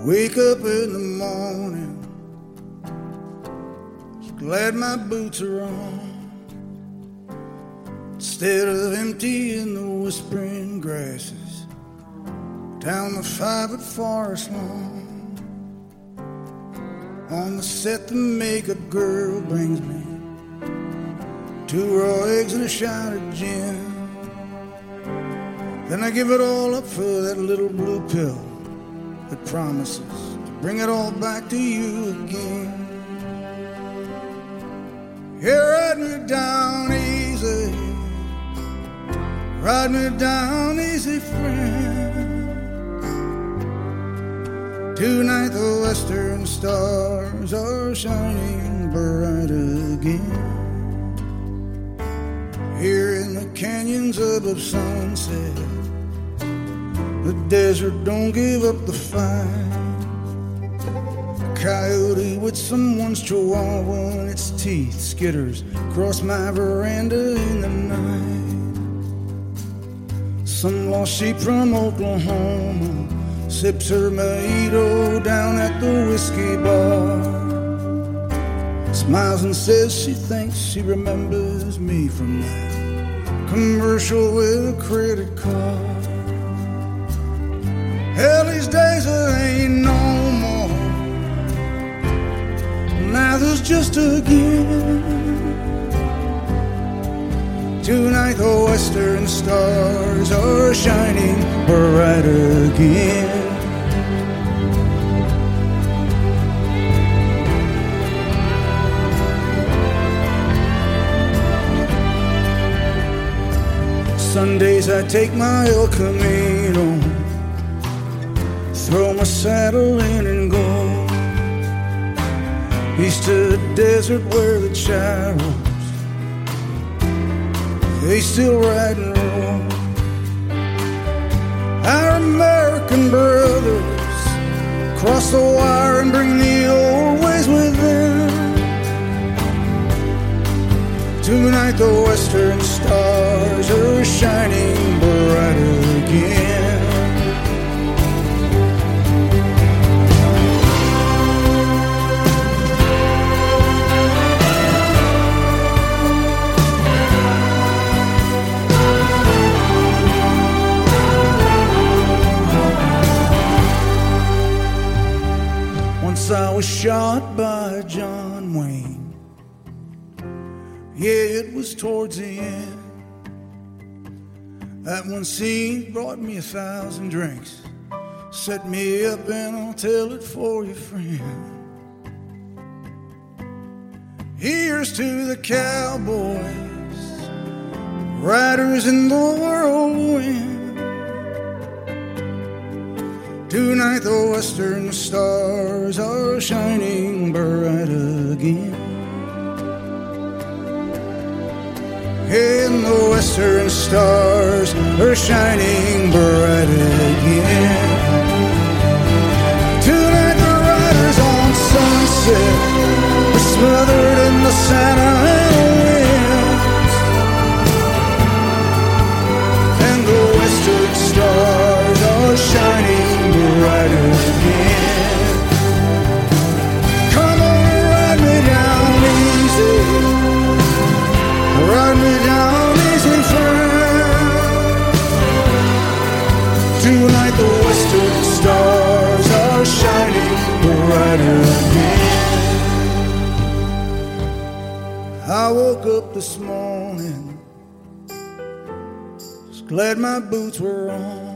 Wake up in the morning, glad my boots are on. Instead of emptying the whispering grasses down the 5-foot forest lawn, on the set the makeup girl brings me 2 raw eggs and a shot of gin. Then I give it all up for that little blue pill that promises to bring it all back to you again. Yeah, ride me down easy, ride me down easy, friend. Tonight the western stars are shining bright again. Here in the canyons above sunset, the desert don't give up the fight. Coyote with someone's chihuahua and its teeth skitters across my veranda in the night. Some lost sheep from Oklahoma sips her mojito down at the whiskey bar, smiles and says she thinks she remembers me from that commercial with a credit card. Hell, these days there ain't no more, now there's just a game. Tonight the western stars are shining bright again. Sundays I take my El Camino, throw my saddle in and go east to the desert where the charros, they still ride and roll. Our American brothers cross the wire and bring the old ways with them. Tonight the western stars are shining bright again. Once I was shot by John Wayne. Yeah, it was towards the end. That one scene brought me 1,000 drinks. Set me up and I'll tell it for you, friend. Here's to the cowboys, riders in the whirlwind. Tonight the western stars are shining bright again. And the western stars are shining bright again. Tonight the riders on Sunset are smothered in the Santa Ana winds. And the western stars are shining bright again. Come on, ride me down easy, ride me down easy, friend. Tonight the western stars are shining bright again. I woke up this morning, was glad my boots were on.